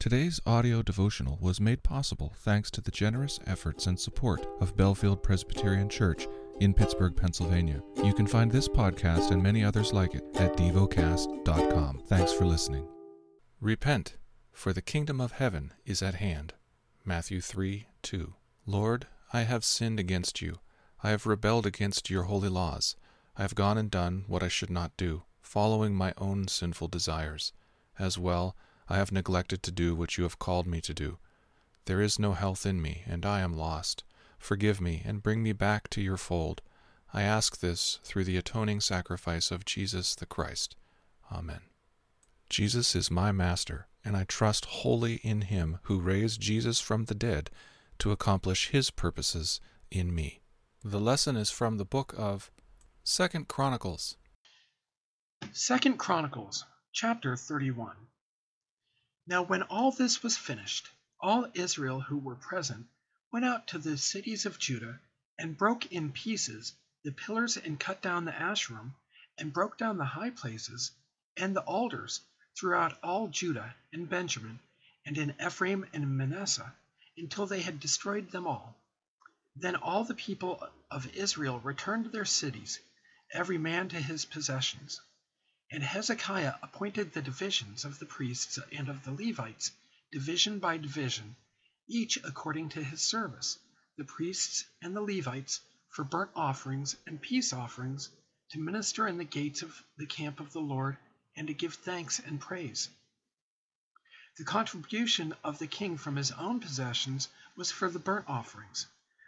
Today's audio devotional was made possible thanks to the generous efforts and support of Bellefield Presbyterian Church in Pittsburgh, Pennsylvania. You can find this podcast and many others like it at devocast.com. Thanks for listening. Repent, for the kingdom of heaven is at hand. Matthew 3:2. Lord, I have sinned against you. I have rebelled against your holy laws. I have gone and done what I should not do, following my own sinful desires. As well, I have neglected to do what you have called me to do. There is no health in me, and I am lost. Forgive me and bring me back to your fold. I ask this through the atoning sacrifice of Jesus the Christ. Amen. Jesus is my master, and I trust wholly in him who raised Jesus from the dead to accomplish his purposes in me. The lesson is from the book of 2 Chronicles. 2 Chronicles, chapter 31. Now when all this was finished, all Israel who were present went out to the cities of Judah and broke in pieces the pillars and cut down the Asherim and broke down the high places and the altars throughout all Judah and Benjamin and in Ephraim and Manasseh until they had destroyed them all. Then all the people of Israel returned to their cities, every man to his possessions. And Hezekiah appointed the divisions of the priests and of the Levites, division by division, each according to his service, the priests and the Levites for burnt offerings and peace offerings, to minister in the gates of the camp of the Lord, and to give thanks and praise. The contribution of the king from his own possessions was for the burnt offerings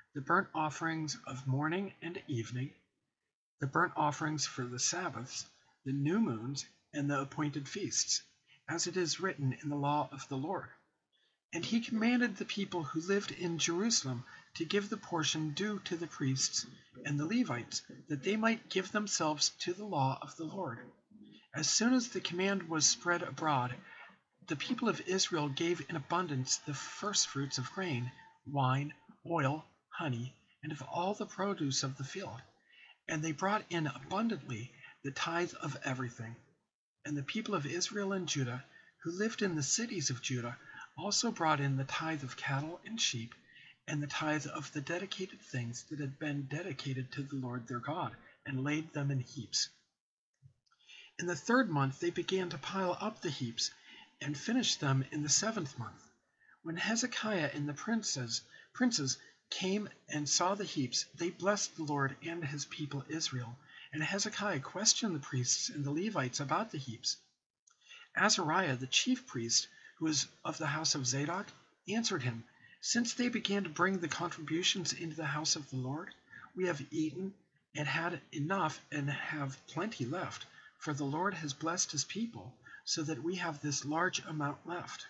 of morning and evening, the burnt offerings for the Sabbaths, the new moons, and the appointed feasts, as it is written in the law of the Lord. And he commanded the people who lived in Jerusalem to give the portion due to the priests and the Levites, that they might give themselves to the law of the Lord. As soon as the command was spread abroad, the people of Israel gave in abundance the firstfruits of grain, wine, oil, honey, and of all the produce of the field. And they brought in abundantly the tithe of everything. And the people of Israel and Judah, who lived in the cities of Judah, also brought in the tithe of cattle and sheep, and the tithe of the dedicated things that had been dedicated to the Lord their God, and laid them in heaps. In the 3rd month they began to pile up the heaps, and finished them in the 7th month. When Hezekiah and the princes came and saw the heaps, they blessed the Lord and his people Israel. And Hezekiah questioned the priests and the Levites about the heaps. Azariah, the chief priest, who was of the house of Zadok, answered him, "Since they began to bring the contributions into the house of the Lord, we have eaten and had enough and have plenty left, for the Lord has blessed his people, so that we have this large amount left."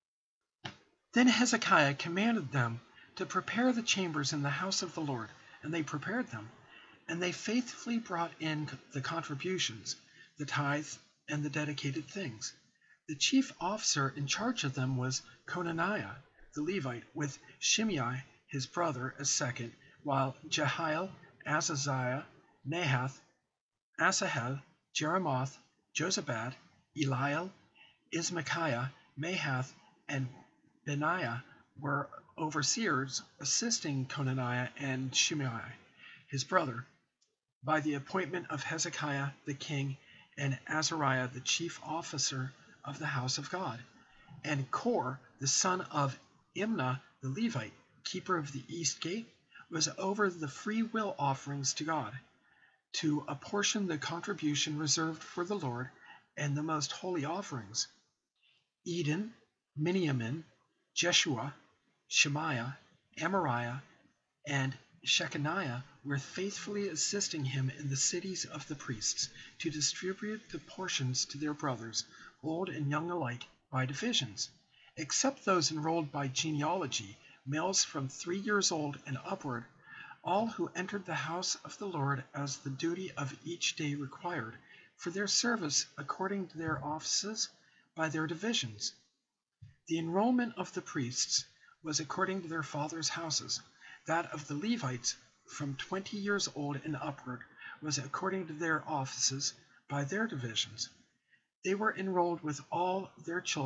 Then Hezekiah commanded them to prepare the chambers in the house of the Lord, and they prepared them. And they faithfully brought in the contributions, the tithe, and the dedicated things. The chief officer in charge of them was Conaniah, the Levite, with Shimei, his brother, as second, while Jehiel, Azaziah, Nahath, Asahel, Jeremoth, Jozabad, Eliel, Ismachiah, Mahath, and Benaiah were overseers, assisting Conaniah and Shimei, his brother, by the appointment of Hezekiah the king and Azariah the chief officer of the house of God, and Kor the son of Imnah the Levite, keeper of the east gate, was over the free will offerings to God, to apportion the contribution reserved for the Lord and the most holy offerings. Eden, Miniamin, Jeshua, Shemaiah, Amariah, and Shechaniah were faithfully assisting him in the cities of the priests, to distribute the portions to their brothers, old and young alike, by divisions, except those enrolled by genealogy, males from 3 years old and upward, all who entered the house of the Lord as the duty of each day required, for their service according to their offices, by their divisions. The enrollment of the priests was according to their fathers' houses. That of the Levites, from 20 years old and upward, was according to their offices, by their divisions. They were enrolled with all their children,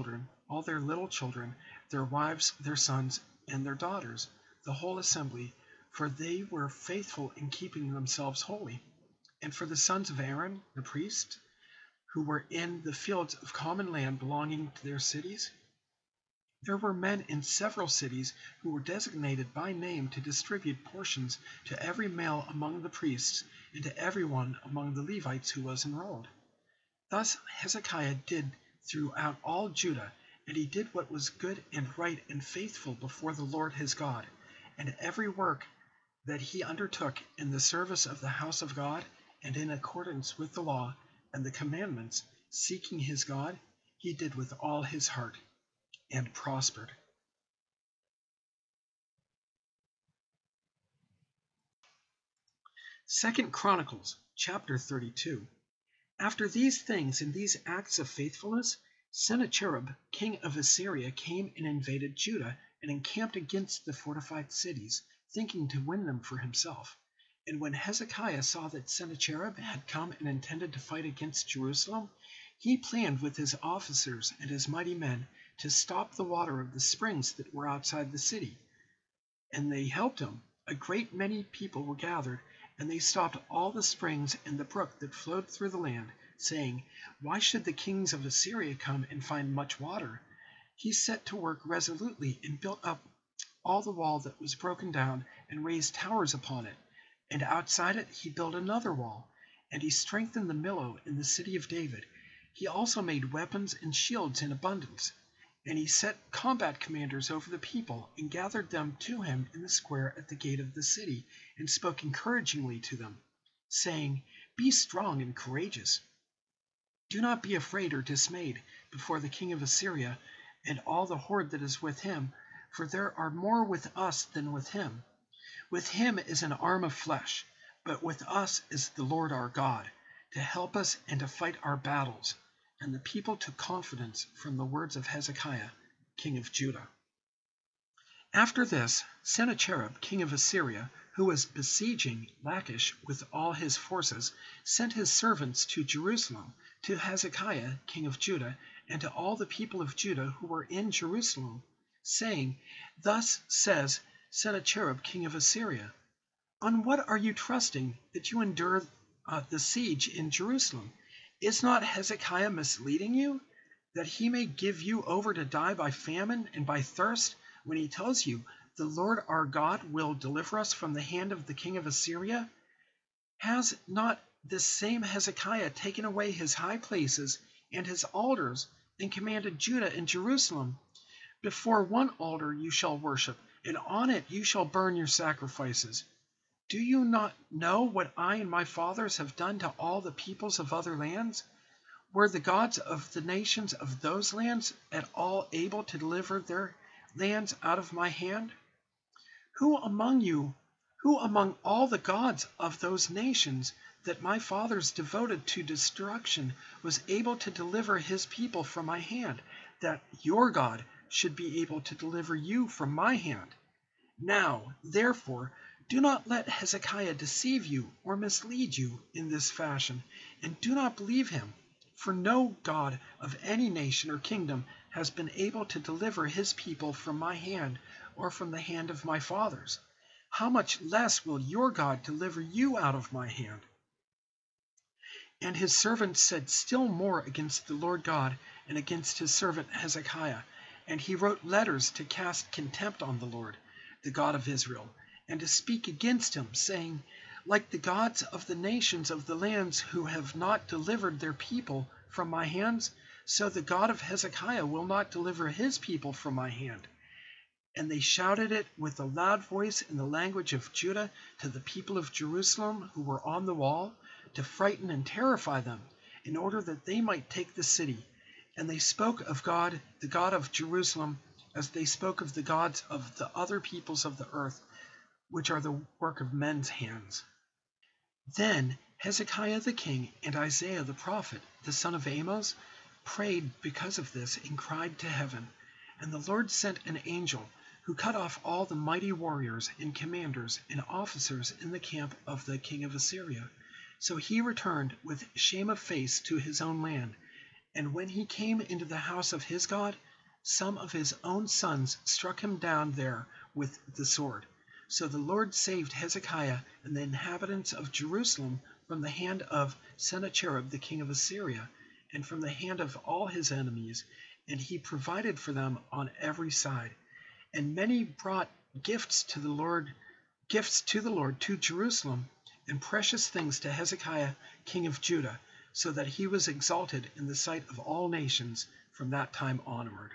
all their little children, their wives, their sons, and their daughters, the whole assembly, for they were faithful in keeping themselves holy. And for the sons of Aaron, the priest, who were in the fields of common land belonging to their cities, there were men in several cities who were designated by name to distribute portions to every male among the priests and to everyone among the Levites who was enrolled. Thus Hezekiah did throughout all Judah, and he did what was good and right and faithful before the Lord his God, and every work that he undertook in the service of the house of God, and in accordance with the law and the commandments, seeking his God, he did with all his heart, and prospered. Second Chronicles chapter 32. After these things and these acts of faithfulness, Sennacherib, king of Assyria, came and invaded Judah and encamped against the fortified cities, thinking to win them for himself. And when Hezekiah saw that Sennacherib had come and intended to fight against Jerusalem, he planned with his officers and his mighty men to stop the water of the springs that were outside the city. And they helped him. A great many people were gathered, and they stopped all the springs and the brook that flowed through the land, saying, "Why should the kings of Assyria come and find much water?" He set to work resolutely and built up all the wall that was broken down and raised towers upon it. And outside it he built another wall, and he strengthened the Millo in the city of David. He also made weapons and shields in abundance. And he set combat commanders over the people, and gathered them to him in the square at the gate of the city, and spoke encouragingly to them, saying, "Be strong and courageous. Do not be afraid or dismayed before the king of Assyria and all the horde that is with him, for there are more with us than with him. With him is an arm of flesh, but with us is the Lord our God, to help us and to fight our battles." And the people took confidence from the words of Hezekiah, king of Judah. After this, Sennacherib, king of Assyria, who was besieging Lachish with all his forces, sent his servants to Jerusalem, to Hezekiah, king of Judah, and to all the people of Judah who were in Jerusalem, saying, "Thus says Sennacherib, king of Assyria, on what are you trusting that you endure the siege in Jerusalem? Is not Hezekiah misleading you, that he may give you over to die by famine and by thirst, when he tells you, 'The Lord our God will deliver us from the hand of the king of Assyria'? Has not this same Hezekiah taken away his high places and his altars, and commanded Judah and Jerusalem, 'Before one altar you shall worship, and on it you shall burn your sacrifices'? Do you not know what I and my fathers have done to all the peoples of other lands? Were the gods of the nations of those lands at all able to deliver their lands out of my hand? Who among all the gods of those nations that my fathers devoted to destruction was able to deliver his people from my hand, that your God should be able to deliver you from my hand? Now, therefore, do not let Hezekiah deceive you or mislead you in this fashion, and do not believe him, for no God of any nation or kingdom has been able to deliver his people from my hand or from the hand of my fathers. How much less will your God deliver you out of my hand?" And his servant said still more against the Lord God and against his servant Hezekiah, and he wrote letters to cast contempt on the Lord, the God of Israel, and to speak against him, saying, "Like the gods of the nations of the lands who have not delivered their people from my hands, so the God of Hezekiah will not deliver his people from my hand." And they shouted it with a loud voice in the language of Judah to the people of Jerusalem who were on the wall, to frighten and terrify them, in order that they might take the city. And they spoke of God, the God of Jerusalem, as they spoke of the gods of the other peoples of the earth, which are the work of men's hands. Then Hezekiah the king and Isaiah the prophet, the son of Amos, prayed because of this and cried to heaven. And the Lord sent an angel who cut off all the mighty warriors and commanders and officers in the camp of the king of Assyria. So he returned with shame of face to his own land. And when he came into the house of his God, some of his own sons struck him down there with the sword. So the Lord saved Hezekiah and the inhabitants of Jerusalem from the hand of Sennacherib the king of Assyria, and from the hand of all his enemies, and he provided for them on every side. And many brought gifts to the Lord to Jerusalem, and precious things to Hezekiah king of Judah, so that he was exalted in the sight of all nations from that time onward.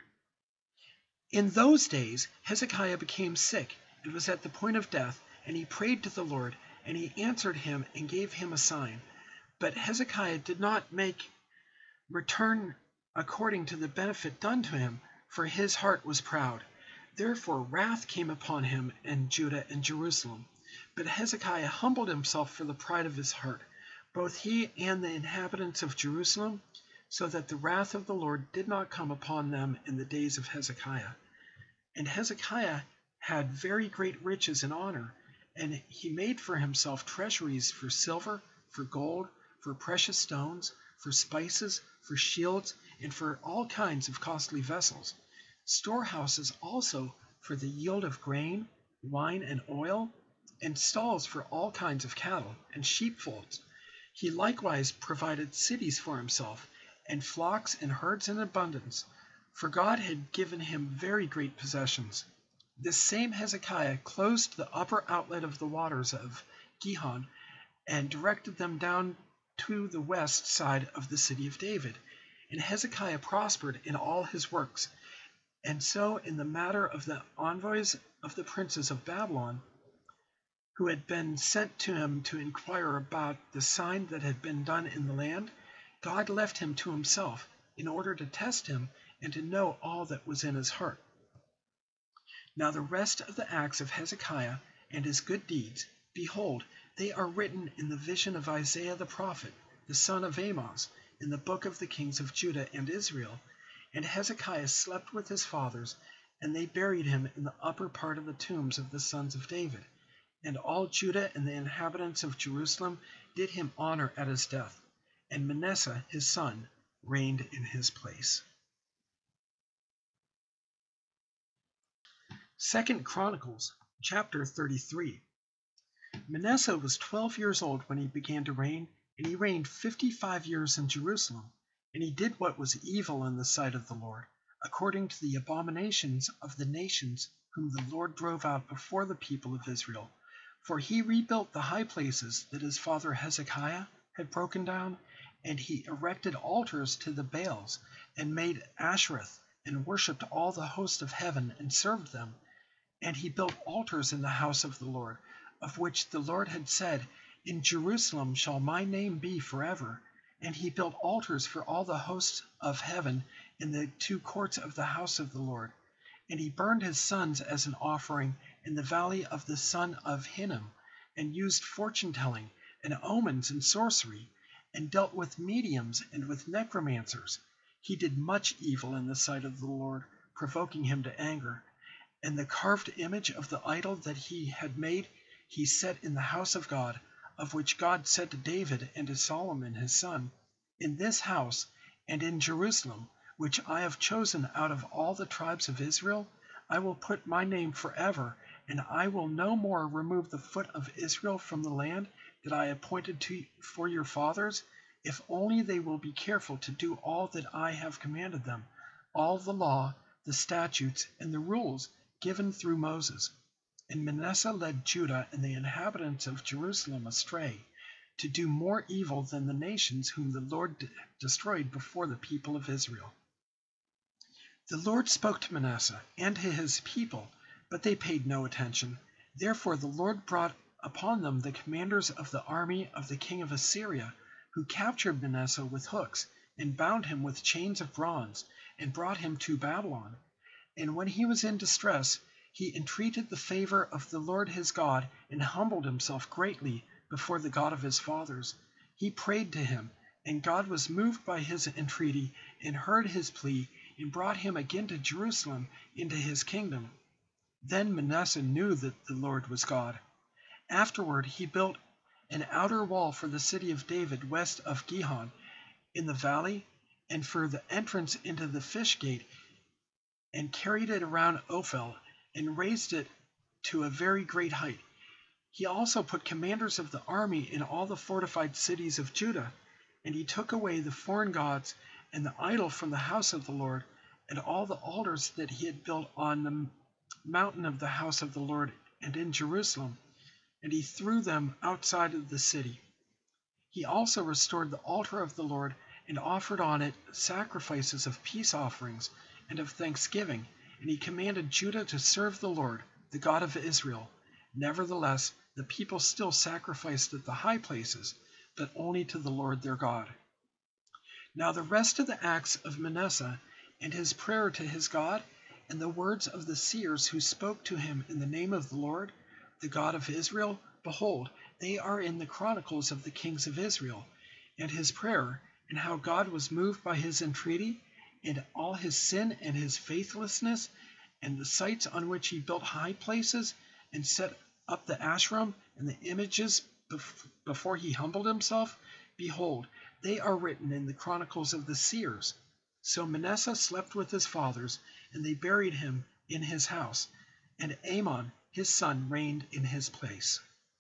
In those days Hezekiah became sick and was at the point of death, and he prayed to the Lord, and he answered him and gave him a sign. But Hezekiah did not make return according to the benefit done to him, for his heart was proud. Therefore wrath came upon him and Judah and Jerusalem. But Hezekiah humbled himself for the pride of his heart, both he and the inhabitants of Jerusalem, so that the wrath of the Lord did not come upon them in the days of Hezekiah. And Hezekiah had very great riches and honor, and he made for himself treasuries for silver, for gold, for precious stones, for spices, for shields, and for all kinds of costly vessels, storehouses also for the yield of grain, wine, and oil, and stalls for all kinds of cattle, and sheepfolds. He likewise provided cities for himself, and flocks and herds in abundance, for God had given him very great possessions. This same Hezekiah closed the upper outlet of the waters of Gihon, and directed them down to the west side of the city of David. And Hezekiah prospered in all his works. And so in the matter of the envoys of the princes of Babylon, who had been sent to him to inquire about the sign that had been done in the land, God left him to himself, in order to test him and to know all that was in his heart. Now the rest of the acts of Hezekiah and his good deeds, behold, they are written in the vision of Isaiah the prophet, the son of Amoz, in the book of the kings of Judah and Israel. And Hezekiah slept with his fathers, and they buried him in the upper part of the tombs of the sons of David. And all Judah and the inhabitants of Jerusalem did him honor at his death, and Manasseh his son reigned in his place. 2 Chronicles chapter 33. Manasseh was 12 years old when he began to reign, and he reigned 55 years in Jerusalem. And he did what was evil in the sight of the Lord, according to the abominations of the nations whom the Lord drove out before the people of Israel. For he rebuilt the high places that his father Hezekiah had broken down, and he erected altars to the Baals, and made Ashereth, and worshipped all the host of heaven, and served them. And he built altars in the house of the Lord, of which the Lord had said, In Jerusalem shall my name be forever. And he built altars for all the hosts of heaven in the two courts of the house of the Lord. And he burned his sons as an offering in the valley of the son of Hinnom, and used fortune-telling, and omens, and sorcery, and dealt with mediums and with necromancers. He did much evil in the sight of the Lord, provoking him to anger. And the carved image of the idol that he had made he set in the house of God, of which God said to David and to Solomon his son, In this house and in Jerusalem, which I have chosen out of all the tribes of Israel, I will put my name forever, and I will no more remove the foot of Israel from the land that I appointed for your fathers, if only they will be careful to do all that I have commanded them, all the law, the statutes, and the rules given through Moses. And Manasseh led Judah and the inhabitants of Jerusalem astray, to do more evil than the nations whom the Lord destroyed before the people of Israel. The Lord spoke to Manasseh and to his people, but they paid no attention. Therefore the Lord brought upon them the commanders of the army of the king of Assyria, who captured Manasseh with hooks, and bound him with chains of bronze, and brought him to Babylon. And when he was in distress, he entreated the favor of the Lord his God, and humbled himself greatly before the God of his fathers. He prayed to him, and God was moved by his entreaty, and heard his plea, and brought him again to Jerusalem into his kingdom. Then Manasseh knew that the Lord was God. Afterward he built an outer wall for the city of David west of Gihon in the valley, and for the entrance into the fish gate and carried it around Ophel, and raised it to a very great height. He also put commanders of the army in all the fortified cities of Judah, and he took away the foreign gods and the idol from the house of the Lord, and all the altars that he had built on the mountain of the house of the Lord and in Jerusalem, and he threw them outside of the city. He also restored the altar of the Lord, and offered on it sacrifices of peace offerings and of thanksgiving, and he commanded Judah to serve the Lord, the God of Israel. Nevertheless, the people still sacrificed at the high places, but only to the Lord their God. Now the rest of the acts of Manasseh, and his prayer to his God, and the words of the seers who spoke to him in the name of the Lord, the God of Israel, behold, they are in the chronicles of the kings of Israel. And his prayer, and how God was moved by his entreaty, and all his sin and his faithlessness, and the sites on which he built high places, and set up the Asherim and the images before he humbled himself, behold, they are written in the chronicles of the seers. So Manasseh slept with his fathers, and they buried him in his house, and Amon his son reigned in his place.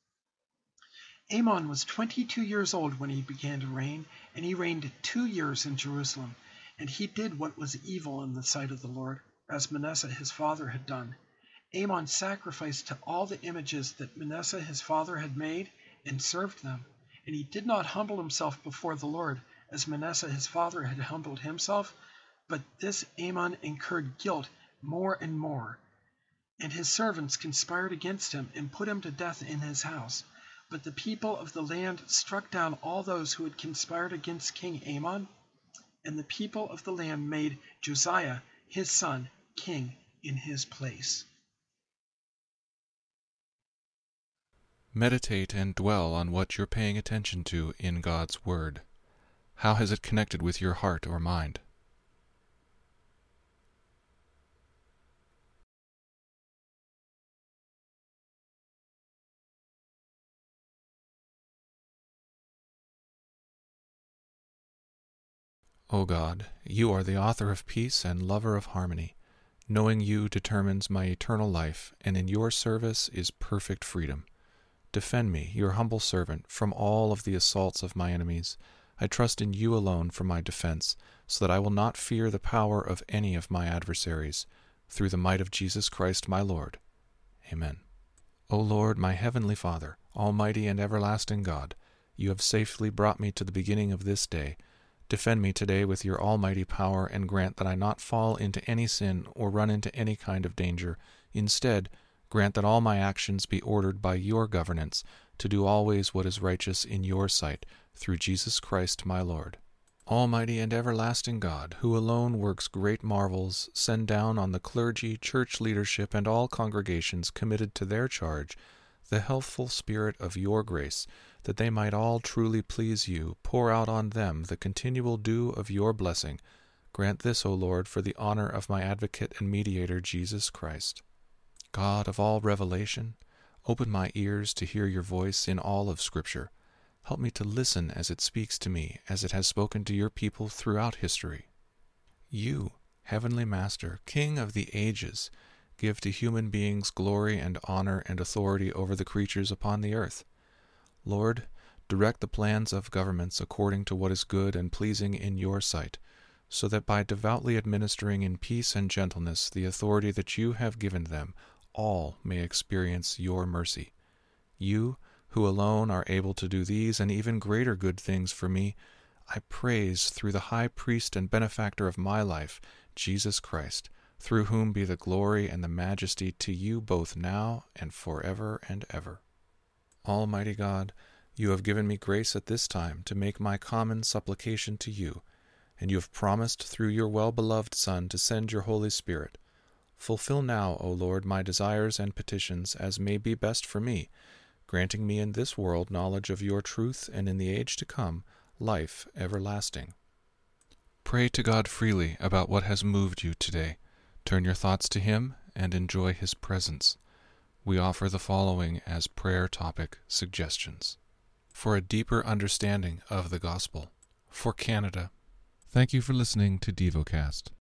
Amon was 22 years old when he began to reign, and he reigned 2 years in Jerusalem. And he did what was evil in the sight of the Lord, as Manasseh his father had done. Amon sacrificed to all the images that Manasseh his father had made, and served them. And he did not humble himself before the Lord, as Manasseh his father had humbled himself, but this Amon incurred guilt more and more. And his servants conspired against him, and put him to death in his house. But the people of the land struck down all those who had conspired against King Amon, and the people of the land made Josiah his son king in his place. Meditate and dwell on what you're paying attention to in God's Word. How has it connected with your heart or mind? O God, you are the author of peace and lover of harmony. Knowing you determines my eternal life, and in your service is perfect freedom. Defend me, your humble servant, from all of the assaults of my enemies. I trust in you alone for my defense, so that I will not fear the power of any of my adversaries. Through the might of Jesus Christ my Lord. Amen. O Lord, my heavenly Father, almighty and everlasting God, you have safely brought me to the beginning of this day. Defend me today with your almighty power, and grant that I not fall into any sin or run into any kind of danger. Instead, grant that all my actions be ordered by your governance, to do always what is righteous in your sight, through Jesus Christ my Lord. Almighty and everlasting God, who alone works great marvels, send down on the clergy, church leadership, and all congregations committed to their charge the healthful spirit of your grace, that they might all truly please you. Pour out on them the continual dew of your blessing. Grant this, O Lord, for the honor of my advocate and mediator, Jesus Christ. God of all revelation, open my ears to hear your voice in all of Scripture. Help me to listen as it speaks to me, as it has spoken to your people throughout history. You, Heavenly Master, King of the ages, give to human beings glory and honor and authority over the creatures upon the earth. Lord, direct the plans of governments according to what is good and pleasing in your sight, so that by devoutly administering in peace and gentleness the authority that you have given them, all may experience your mercy. You, who alone are able to do these and even greater good things for me, I praise through the high priest and benefactor of my life, Jesus Christ, through whom be the glory and the majesty to you both now and forever and ever. Almighty God, you have given me grace at this time to make my common supplication to you, and you have promised through your well-beloved Son to send your Holy Spirit. Fulfill now, O Lord, my desires and petitions as may be best for me, granting me in this world knowledge of your truth, and in the age to come, life everlasting. Pray to God freely about what has moved you today. Turn your thoughts to Him and enjoy His presence. We offer the following as prayer topic suggestions. For a deeper understanding of the Gospel. For Canada. Thank you for listening to DevoCast.